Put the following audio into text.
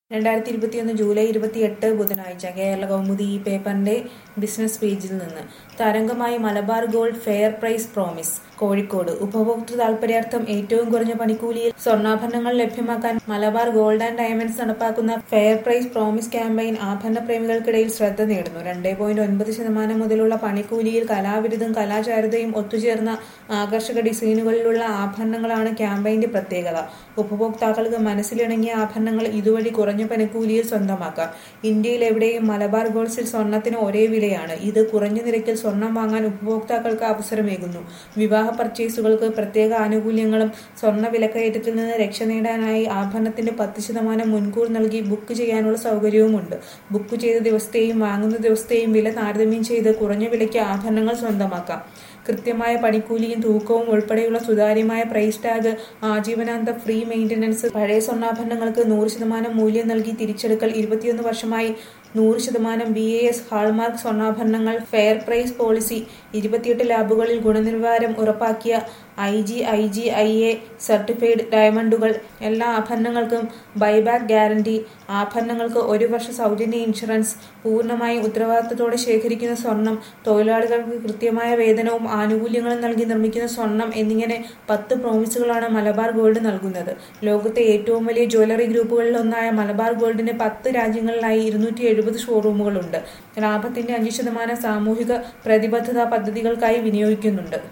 2021 July 28 ബുധനാഴ്ച കേരള കൗമുദി ഈ പേപ്പറിന്റെ ബിസിനസ് പേജിൽ നിന്ന് തരംഗമായി Malabar gold fair price promise. Kozhikode ഉപഭോക്തൃ താൽപര്യാർത്ഥം ഏറ്റവും കുറഞ്ഞ പണിക്കൂലിയിൽ സ്വർണ്ണാഭരണങ്ങൾ ലഭ്യമാക്കാൻ മലബാർ ഗോൾഡ് ആൻഡ് ഡയമണ്ട്സ് നടപ്പാക്കുന്ന ഫെയർ പ്രൈസ് പ്രോമിസ് ക്യാമ്പയിൻ ആഭരണ പ്രേമികൾക്കിടയിൽ ശ്രദ്ധ നേടുന്നു. 2.9% മുതലുള്ള പണിക്കൂലിയിൽ കലാവിരുതും കലാചാരുതയും ഒത്തുചേർന്ന ആകർഷക ഡിസൈനുകളിലുള്ള ആഭരണങ്ങളാണ് ക്യാമ്പയിന്റെ പ്രത്യേകത. ഉപഭോക്താക്കൾക്ക് മനസ്സിലിണങ്ങിയ ആഭരണങ്ങൾ ഇതുവഴി കുറഞ്ഞ പണിക്കൂലിയിൽ സ്വന്തമാക്കാം. ഇന്ത്യയിൽ എവിടെയും മലബാർ ഗോൾഡ്സിൽ സ്വർണത്തിന് ഒരേ വിലയാണ്. ഇത് കുറഞ്ഞ നിരക്കിൽ സ്വർണം വാങ്ങാൻ ഉപഭോക്താക്കൾക്ക് അവസരമേകുന്നു. വിവാഹ പർച്ചേസുകൾക്ക് പ്രത്യേക ആനുകൂല്യങ്ങളും സ്വർണ്ണ വിലക്കയറ്റത്തിൽ നിന്ന് രക്ഷ നേടാനായി ആഭരണത്തിന്റെ 10% മുൻകൂർ നൽകി ബുക്ക് ചെയ്യാനുള്ള സൗകര്യവുമുണ്ട്. ബുക്ക് ചെയ്ത ദിവസത്തെയും വാങ്ങുന്ന ദിവസത്തെയും വില താരതമ്യം ചെയ്ത് കുറഞ്ഞ വിലയ്ക്ക് ആഭരണങ്ങൾ സ്വന്തമാക്കാം. കൃത്യമായ പണിക്കൂലിയും തൂക്കവും ഉൾപ്പെടെയുള്ള സുതാര്യമായ പ്രൈസ് ടാഗ്, ആജീവനാന്ത ഫ്രീ മെയിന്റനൻസ്, പഴയ സ്വർണ്ണാഭരണങ്ങൾക്ക് 100% മൂല്യം നൽകി തിരിച്ചെടുക്കൽ, 21 വർഷമായി 100% BAS ഹാൾമാർക്ക് സ്വർണ്ണാഭരണങ്ങൾ, ഫെയർ പ്രൈസ് പോളിസി, 28 ലാബുകളിൽ ഗുണനിലവാരം ഉറപ്പാക്കിയ IGIA സർട്ടിഫൈഡ് ഡയമണ്ടുകൾ, എല്ലാ ആഭരണങ്ങൾക്കും ബൈബാക്ക് ഗ്യാരണ്ടി, ആഭരണങ്ങൾക്ക് 1 വർഷ സൗജന്യ ഇൻഷുറൻസ്, പൂർണ്ണമായും ഉത്തരവാദിത്തത്തോടെ ശേഖരിക്കുന്ന സ്വർണം, തൊഴിലാളികൾക്ക് കൃത്യമായ വേതനവും ആനുകൂല്യങ്ങളും നൽകി നിർമ്മിക്കുന്ന സ്വർണം എന്നിങ്ങനെ 10 പ്രോമിസുകളാണ് മലബാർ ഗോൾഡ് നൽകുന്നത്. ലോകത്തെ ഏറ്റവും വലിയ ജ്വല്ലറി ഗ്രൂപ്പുകളിലൊന്നായ മലബാർ ഗോൾഡിന് 10 രാജ്യങ്ങളിലായി 270 ഷോറൂമുകളുണ്ട്. ലാഭത്തിന്റെ 5% സാമൂഹിക പ്രതിബദ്ധതാ പദ്ധതികൾക്കായി വിനിയോഗിക്കുന്നുണ്ട്.